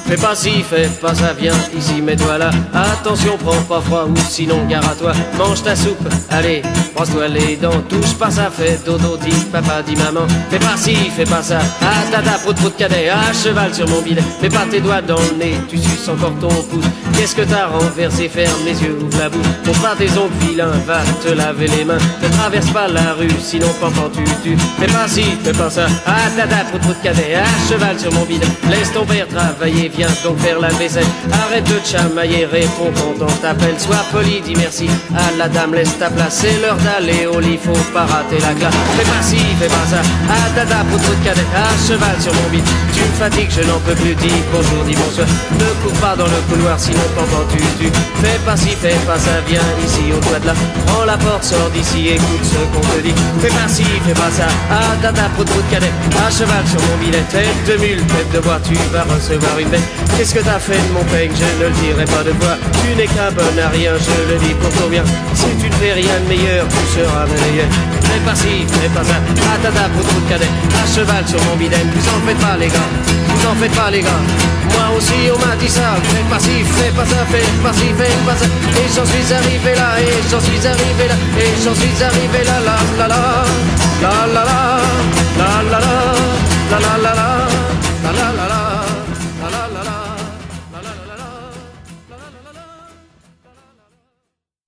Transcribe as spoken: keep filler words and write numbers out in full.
Fais pas ci, fais pas ça, viens ici, mets-toi là. Attention, prends pas froid ou sinon gare à toi. Mange ta soupe, allez, brosse-toi les dents. Touche pas ça, fais dodo, dis papa, dis maman. Fais pas ci, fais pas ça, ah tata, prout prout cadet, à cheval sur mon bidet. Mets pas tes doigts dans le nez, tu suces encore ton pouce. Qu'est-ce que t'as renversé, ferme les yeux, ouvre la bouche. Montre pas tes ongles vilains, va te laver les mains. Ne traverse pas la rue, sinon pampan tu tues. Fais pas ci, fais pas ça, ah tata, prout prout cadet, à cheval sur mon bidet. Laisse ton père travailler, viens donc faire la vaisselle. Arrête de te chamailler, réponds quand on t'appelle. Sois poli, dis merci à la dame, laisse ta place. C'est l'heure d'aller au lit, faut pas rater la classe. Fais pas ci, fais pas ça, ah tata, prout prout cadet, à cheval sur mon bide. Tu me fatigues, je n'en peux plus, dis bonjour, dis bonsoir. Ne cours pas dans le couloir, sinon t'entends tu tu. Fais pas ci, fais pas ça, viens ici au toit de là. Prends la porte, sors d'ici, écoute ce qu'on te dit. Fais pas ci, fais pas ça, ah tata, prout prout cadet, à cheval sur mon bidet. Tête de mule, tête de bois, tu vas recevoir une bête. Qu'est-ce que t'as fait de mon peigne, je ne le dirai pas de quoi. Tu n'es qu'un bon à rien, je le dis pour ton bien. Si tu ne fais rien de meilleur, tu seras meilleur. Fais pas ci, fais pas ça, ah tata, prout prout cadet, à cheval sur mon bidet. Vous en faites pas les gars, vous en faites pas les gars. Moi aussi on m'a dit ça, fais pas ci, fais pas ça, fais pas ci, fais pas ça. Et j'en suis arrivé là, et j'en suis arrivé là, et j'en suis arrivé là, là, là, là, là, là.